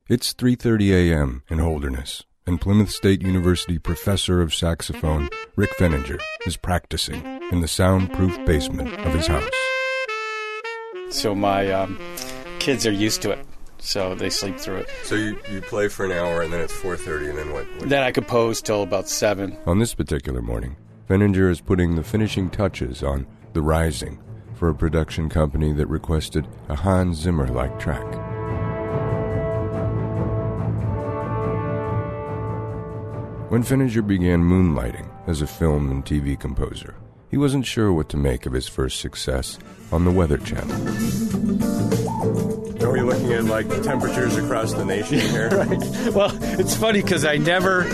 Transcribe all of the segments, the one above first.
It's 3:30 a.m. in Holderness, and Plymouth State University professor of saxophone Rick Fenninger is practicing in the soundproof basement of his house. So my kids are used to it, so they sleep through it. So you play for an hour, and then it's 4:30, and then what? Then I compose till about 7. On this particular morning, Fenninger is putting the finishing touches on The Rising for a production company that requested a Hans Zimmer-like track. When Fenninger began moonlighting as a film and TV composer, he wasn't sure what to make of his first success on the Weather Channel. Are we looking at, like, temperatures across the nation here? Right. Well, it's funny because I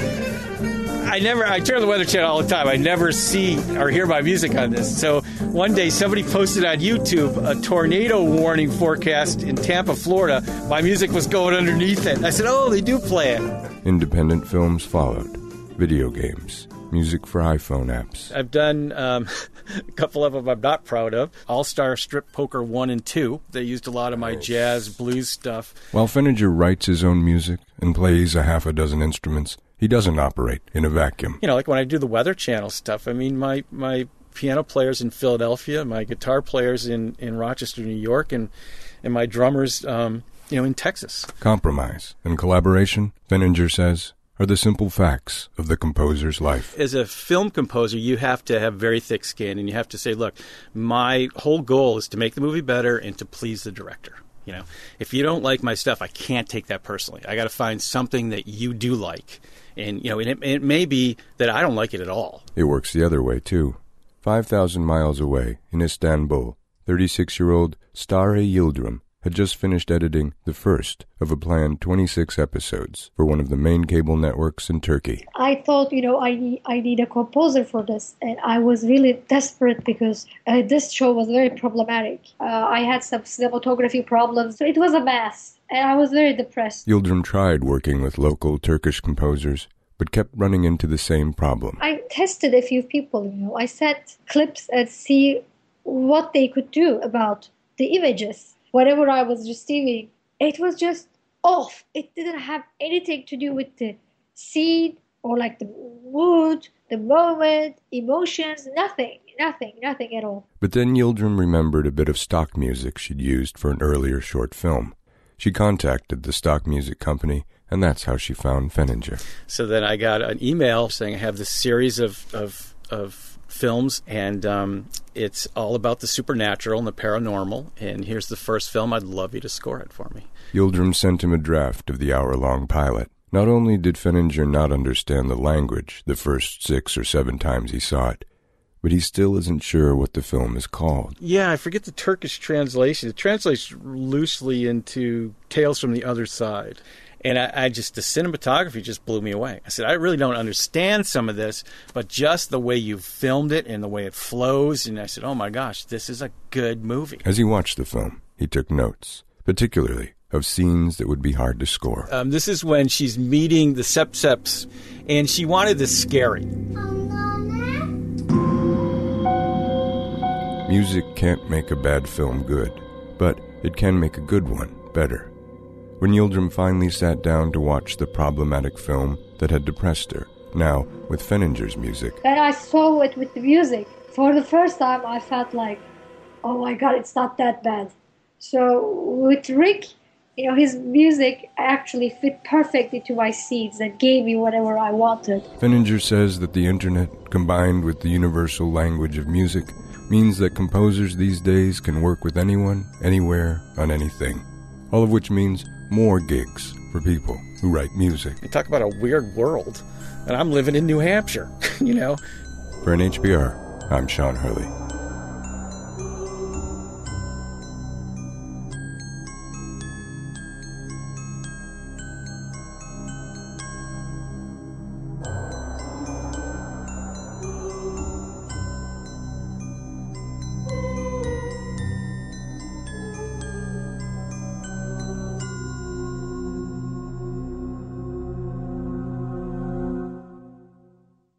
turn the Weather Channel all the time. I never see or hear my music on this. So one day somebody posted on YouTube a tornado warning forecast in Tampa, Florida. My music was going underneath it. I said, oh, they do play it. Independent films followed. Video games. Music for iPhone apps. I've done a couple of them I'm not proud of. All-Star Strip Poker 1 and 2. They used a lot of my jazz, blues stuff. While Fenninger writes his own music and plays a half a dozen instruments, he doesn't operate in a vacuum. You know, like when I do the Weather Channel stuff, I mean, my piano players in Philadelphia, my guitar players in Rochester, New York, and my drummers, in Texas. Compromise and collaboration, Fenninger says, are the simple facts of the composer's life. As a film composer, you have to have very thick skin, and you have to say, look, my whole goal is to make the movie better and to please the director. You know, if you don't like my stuff, I can't take that personally. I got to find something that you do like. And, it may be that I don't like it at all. It works the other way, too. 5,000 miles away, in Istanbul, 36-year-old Stare Yildirim had just finished editing the first of a planned 26 episodes for one of the main cable networks in Turkey. I thought, I need a composer for this, and I was really desperate because this show was very problematic. I had some cinematography problems, so it was a mess, and I was very depressed. Yildirim tried working with local Turkish composers, but kept running into the same problem. I tested a few people, I set clips and see what they could do about the images. Whatever I was receiving, it was just off. It didn't have anything to do with the scene or like the mood, the moment, emotions, nothing at all. But then Yildirim remembered a bit of stock music she'd used for an earlier short film. She contacted the stock music company, and that's how she found Fenninger. So then I got an email saying I have this series of films, and it's all about the supernatural and the paranormal, and here's the first film. I'd love you to score it for me. Yildirim sent him a draft of the hour-long pilot. Not only did Fenninger not understand the language the first 6 or 7 times he saw it, but he still isn't sure what the film is called. Yeah, I forget the Turkish translation. It translates loosely into Tales from the Other Side. And the cinematography just blew me away. I said, I really don't understand some of this, but just the way you filmed it and the way it flows. And I said, oh my gosh, this is a good movie. As he watched the film, he took notes, particularly of scenes that would be hard to score. This is when she's meeting the Sepseps, and she wanted this scary. Music can't make a bad film good, but it can make a good one better. When Yildirim finally sat down to watch the problematic film that had depressed her, now with Fenninger's music. When I saw it with the music, for the first time I felt like, oh my God, it's not that bad. So with Rick, his music actually fit perfectly to my scenes and gave me whatever I wanted. Fenninger says that the internet, combined with the universal language of music, means that composers these days can work with anyone, anywhere, on anything. All of which means more gigs for people who write music. You talk about a weird world, and I'm living in New Hampshire, For NHPR, I'm Sean Hurley.